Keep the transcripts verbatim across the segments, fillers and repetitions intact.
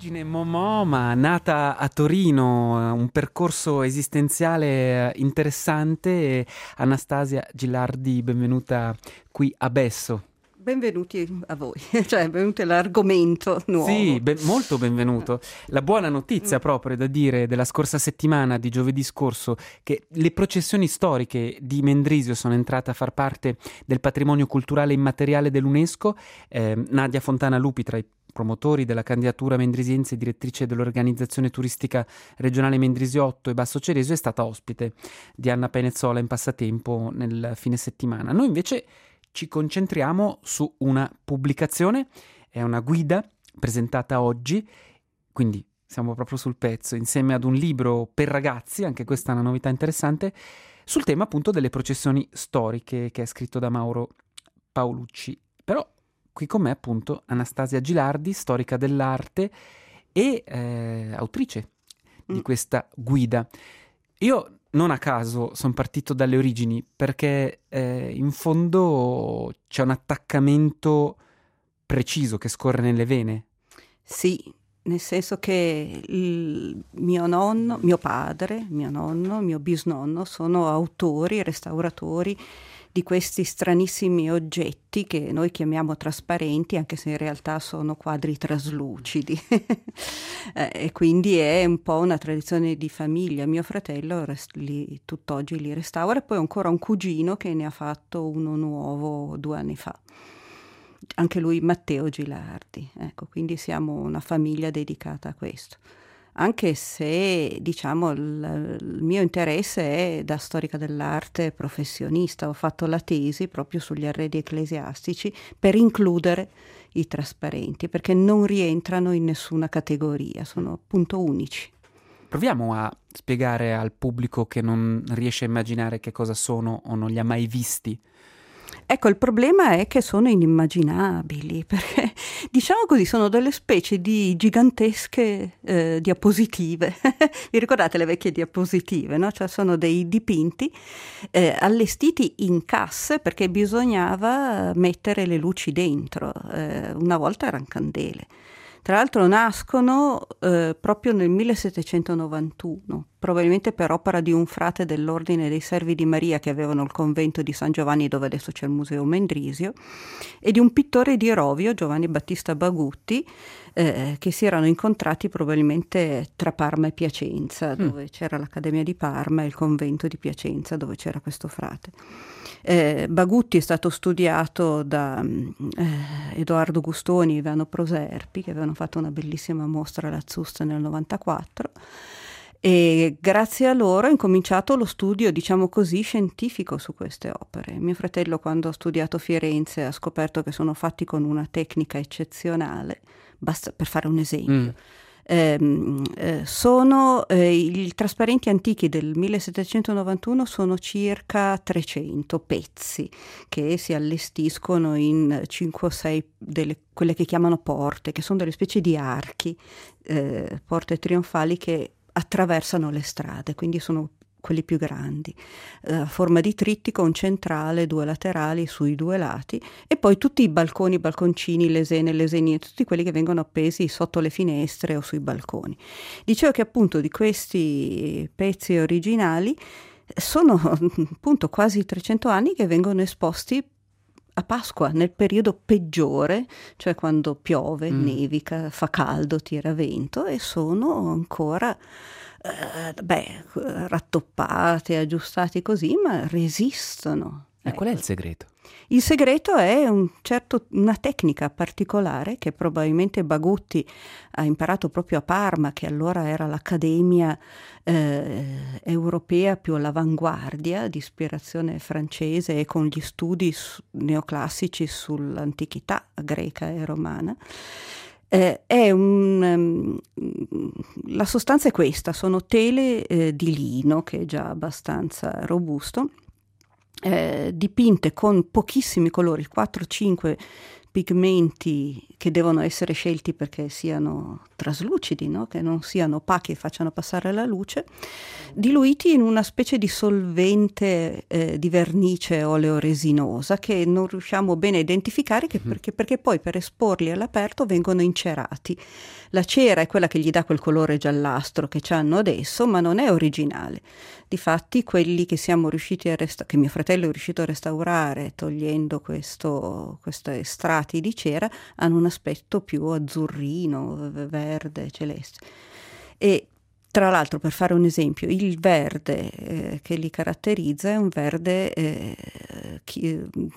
origine Momò, ma nata a Torino, un percorso esistenziale interessante. Anastasia Gilardi, benvenuta qui a Besso. Benvenuti a voi, cioè benvenuti all'argomento nuovo. Sì, ben, molto benvenuto. La buona notizia proprio da dire della scorsa settimana, di giovedì scorso, che le processioni storiche di Mendrisio sono entrate a far parte del patrimonio culturale immateriale dell'UNESCO. Eh, Nadia Fontana Lupi, tra i promotori della candidatura mendrisiense e direttrice dell'organizzazione turistica regionale Mendrisiotto e Basso Ceresio, è stata ospite di Anna Penezzola in passatempo nel fine settimana. Noi invece ci concentriamo su una pubblicazione, è una guida presentata oggi, quindi siamo proprio sul pezzo, insieme ad un libro per ragazzi, anche questa è una novità interessante, sul tema appunto delle processioni storiche, che è scritto da Mauro Paolucci. Però qui con me appunto Anastasia Gilardi, storica dell'arte e eh, autrice di questa guida. Io non a caso sono partito dalle origini, perché eh, in fondo c'è un attaccamento preciso che scorre nelle vene. Sì, nel senso che il mio nonno, mio padre, mio nonno, mio bisnonno sono autori, restauratori di questi stranissimi oggetti che noi chiamiamo trasparenti, anche se in realtà sono quadri traslucidi. E quindi è un po' una tradizione di famiglia. Mio fratello li, tutt'oggi li restaura, e poi ho ancora un cugino che ne ha fatto uno nuovo due anni fa. Anche lui Matteo Gilardi. Ecco, quindi siamo una famiglia dedicata a questo. Anche se, diciamo, il, il mio interesse è da storica dell'arte professionista. Ho fatto la tesi proprio sugli arredi ecclesiastici per includere i trasparenti, perché non rientrano in nessuna categoria, sono appunto unici. Proviamo a spiegare al pubblico che non riesce a immaginare che cosa sono o non li ha mai visti. Ecco, il problema è che sono inimmaginabili, perché diciamo così sono delle specie di gigantesche eh, diapositive. Vi ricordate le vecchie diapositive, no? Cioè sono dei dipinti eh, allestiti in casse, perché bisognava mettere le luci dentro. Eh, una volta erano candele. Tra l'altro nascono eh, proprio nel millesettecentonovantuno, probabilmente per opera di un frate dell'Ordine dei Servi di Maria che avevano il convento di San Giovanni, dove adesso c'è il Museo Mendrisio, e di un pittore di Rovio, Giovanni Battista Bagutti, eh, che si erano incontrati probabilmente tra Parma e Piacenza, dove mm. c'era l'Accademia di Parma e il convento di Piacenza, dove c'era questo frate. Eh, Bagutti è stato studiato da eh, Edoardo Gustoni e Ivano Proserpi, che avevano fatto una bellissima mostra alla Zusta nel novantaquattro, e grazie a loro ho incominciato lo studio, diciamo così, scientifico su queste opere. Mio fratello, quando ha studiato a Firenze, ha scoperto che sono fatti con una tecnica eccezionale. Basta per fare un esempio. Mm. Eh, eh, sono eh, i trasparenti antichi del millesettecentonovantuno sono circa trecento pezzi che si allestiscono in cinque o sei delle quelle che chiamano porte, che sono delle specie di archi, eh, porte trionfali che attraversano le strade, quindi sono quelli più grandi, a uh, forma di trittico, un centrale, due laterali sui due lati, e poi tutti i balconi, balconcini, lesene, lesenine, tutti quelli che vengono appesi sotto le finestre o sui balconi. Dicevo che appunto di questi pezzi originali sono appunto quasi trecento anni che vengono esposti a Pasqua, nel periodo peggiore, cioè quando piove, mm. nevica, fa caldo, tira vento, e sono ancora Uh, beh, rattoppate, aggiustati così, ma resistono. E ecco. Qual è il segreto? Il segreto è un certo, una tecnica particolare che probabilmente Bagutti ha imparato proprio a Parma, che allora era l'accademia eh, europea più all'avanguardia, di ispirazione francese e con gli studi su, neoclassici sull'antichità greca e romana. Eh, è un, um, la sostanza è questa, sono tele eh, di lino, che è già abbastanza robusto, eh, dipinte con pochissimi colori, quattro cinque pigmenti che devono essere scelti perché siano traslucidi, no? Che non siano opachi e facciano passare la luce, diluiti in una specie di solvente eh, di vernice oleoresinosa che non riusciamo bene a identificare, che perché, perché poi per esporli all'aperto vengono incerati. La cera è quella che gli dà quel colore giallastro che hanno adesso, ma non è originale. Difatti quelli che siamo riusciti a resta- che mio fratello è riuscito a restaurare togliendo questo, questi strati di cera, hanno un aspetto più azzurrino, verde, celeste. E tra l'altro, per fare un esempio, il verde eh, che li caratterizza è un verde eh, chi,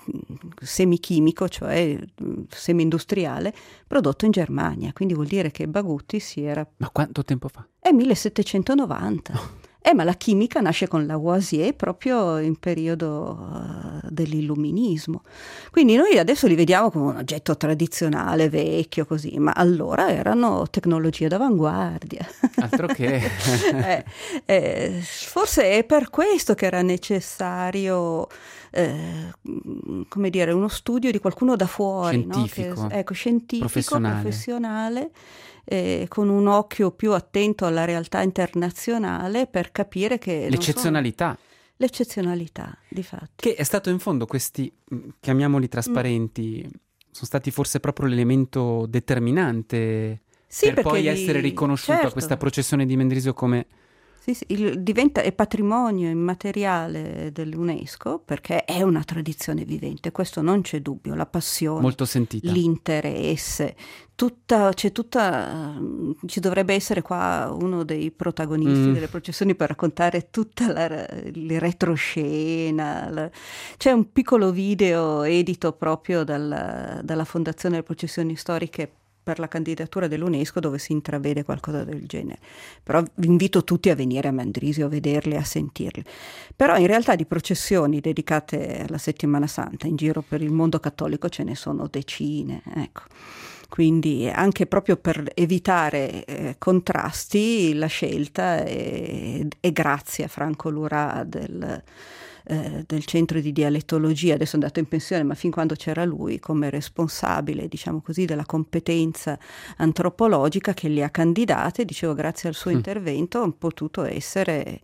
semichimico, cioè semi-industriale, prodotto in Germania. Quindi vuol dire che Bagutti si era... Ma quanto tempo fa? È millesettecentonovanta. Oh. Eh, ma la chimica nasce con Lavoisier proprio in periodo uh, dell'illuminismo. Quindi noi adesso li vediamo come un oggetto tradizionale, vecchio, così, ma allora erano tecnologie d'avanguardia. Altro che... eh, eh, forse è per questo che era necessario, eh, come dire, uno studio di qualcuno da fuori. Scientifico. No? Che, ecco, scientifico, professionale. professionale Eh, con un occhio più attento alla realtà internazionale per capire che... L'eccezionalità. Sono... L'eccezionalità, difatti. Che è stato in fondo questi, chiamiamoli trasparenti, mm. sono stati forse proprio l'elemento determinante sì, per poi li... essere riconosciuto certo. a questa processione di Mendrisio come... Sì, sì, il, diventa è patrimonio immateriale dell'UNESCO perché è una tradizione vivente, questo non c'è dubbio, la passione, molto sentita, l'interesse, tutta, c'è tutta, ci dovrebbe essere qua uno dei protagonisti mm. delle processioni per raccontare tutta la, la retroscena, la, c'è un piccolo video edito proprio dalla, dalla Fondazione delle Processioni Storiche per la candidatura dell'UNESCO dove si intravede qualcosa del genere. Però vi invito tutti a venire a Mendrisio a vederli, a sentirli. Però in realtà di processioni dedicate alla Settimana Santa in giro per il mondo cattolico ce ne sono decine, ecco. Quindi anche proprio per evitare eh, contrasti la scelta è, è grazie a Franco Lurà del Eh, del centro di dialettologia, adesso è andato in pensione, ma fin quando c'era lui come responsabile, diciamo così, della competenza antropologica che li ha candidate, dicevo grazie al suo mm. intervento hanno potuto essere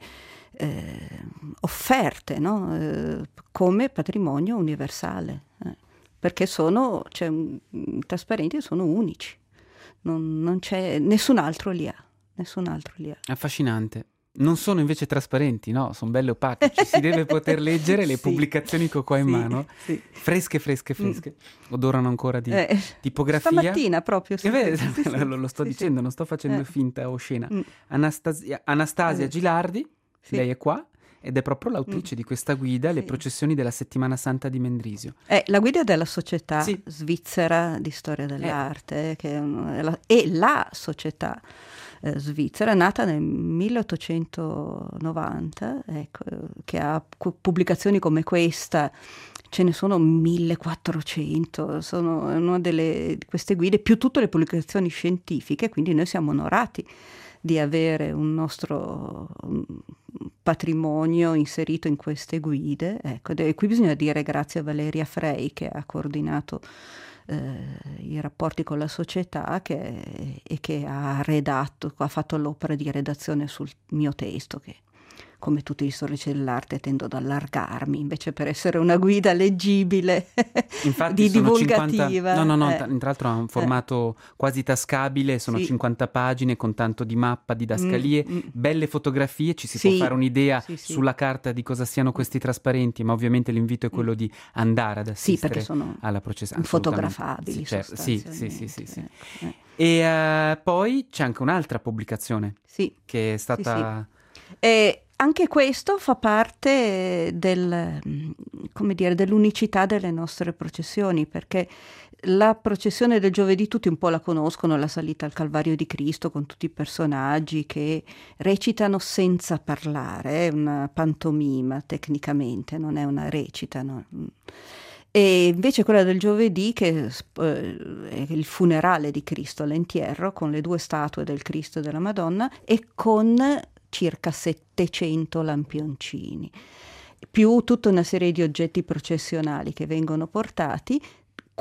eh, offerte, no? eh, come patrimonio universale, eh, perché sono, cioè, trasparenti, sono unici, non, non c'è, nessun altro li ha, nessun altro li ha. Affascinante. Non sono invece trasparenti, no? Sono belle opache. Ci si deve poter leggere le sì. pubblicazioni che ho qua in sì, mano. Sì. Fresche, fresche, fresche. Mm. Odorano ancora di eh, tipografia. Stamattina proprio. Sì, eh, sì, sì. Lo, lo sto sì, dicendo, sì. non sto facendo eh. finta o scena. Mm. Anastasia, Anastasia eh. Gilardi, sì. lei è qua, ed è proprio l'autrice mm. di questa guida, sì. Le processioni della Settimana Santa di Mendrisio. È la guida della Società sì. Svizzera di Storia dell'Arte, eh. che è, è, la, è la società Eh, svizzera, nata nel milleottocentonovanta, ecco, che ha pubblicazioni come questa, ce ne sono millequattrocento, sono una delle di queste guide, più tutte le pubblicazioni scientifiche, quindi noi siamo onorati di avere un nostro un patrimonio inserito in queste guide. Ecco, e qui bisogna dire grazie a Valeria Frey che ha coordinato Eh, i rapporti con la società che, e che ha redatto, ha fatto l'opera di redazione sul mio testo, che come tutti gli storici dell'arte tendo ad allargarmi invece per essere una guida leggibile. Infatti di sono divulgativa. cinquanta, no, no, no, eh. tra l'altro ha un formato eh. quasi tascabile, sono sì. cinquanta pagine con tanto di mappa, didascalie, mm, mm. belle fotografie, ci si sì. può fare un'idea sì, sì. sulla carta di cosa siano questi trasparenti, ma ovviamente l'invito è quello di andare ad assistere sì, perché sono alla processione. Fotografabili, sì, certo. sì, sì, sì, sì, sì. Ecco, eh. E uh, poi c'è anche un'altra pubblicazione sì. che è stata... Sì, sì. E anche questo fa parte del, come dire, dell'unicità delle nostre processioni, perché la processione del giovedì tutti un po' la conoscono, la salita al Calvario di Cristo con tutti i personaggi che recitano senza parlare, è una pantomima tecnicamente, non è una recita, no? E invece quella del giovedì, che eh, è il funerale di Cristo, l'entierro, con le due statue del Cristo e della Madonna e con circa settecento lampioncini, più tutta una serie di oggetti processionali che vengono portati.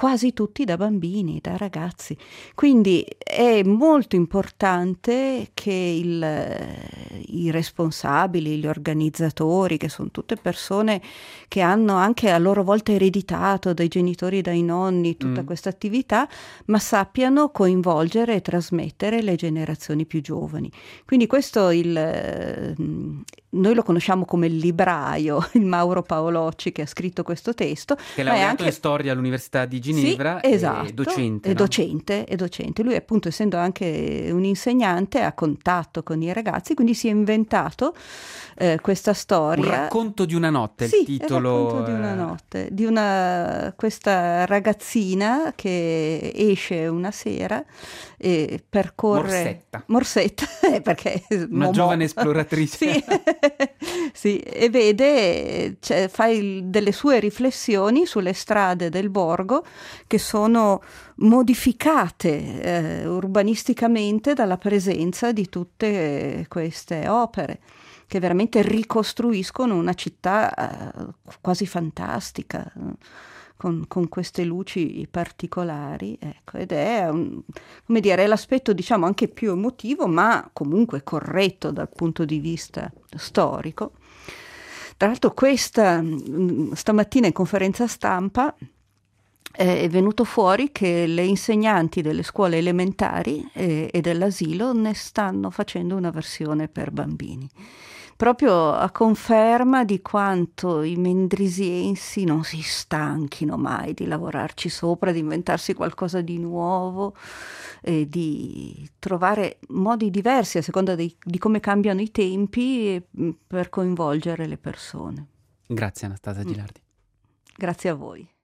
quasi tutti da bambini, da ragazzi. Quindi è molto importante che il, i responsabili, gli organizzatori, che sono tutte persone che hanno anche a loro volta ereditato dai genitori e dai nonni tutta Mm. questa attività, ma sappiano coinvolgere e trasmettere le generazioni più giovani. Quindi questo il, eh, noi lo conosciamo come il libraio, il Mauro Paolocci, che ha scritto questo testo. Che è ma è laureato anche in storia all'Università di Ginevra, sì, esatto, e docente, è no? docente, è docente. Lui appunto, essendo anche un insegnante, ha contatto con i ragazzi, quindi si è inventato eh, questa storia. Un racconto di una notte, Sì, il titolo. il racconto di una eh, notte, di una, questa ragazzina che esce una sera e percorre... Morsetta. Morsetta, eh, perché... Una Momo. giovane esploratrice. Sì, sì, e vede, cioè, fa il- delle sue riflessioni sulle strade del borgo che sono modificate eh, urbanisticamente dalla presenza di tutte queste opere, che veramente ricostruiscono una città eh, quasi fantastica, eh, con, con queste luci particolari, ecco, ed è, un- come dire, è l'aspetto, diciamo, anche più emotivo, ma comunque corretto dal punto di vista storico. Tra l'altro questa, mh, stamattina in conferenza stampa eh, è venuto fuori che le insegnanti delle scuole elementari eh, e dell'asilo ne stanno facendo una versione per bambini, proprio a conferma di quanto i mendrisiensi non si stanchino mai di lavorarci sopra, di inventarsi qualcosa di nuovo e di trovare modi diversi a seconda di, di come cambiano i tempi e, mh, per coinvolgere le persone. Grazie Anastasia Gilardi. Grazie a voi.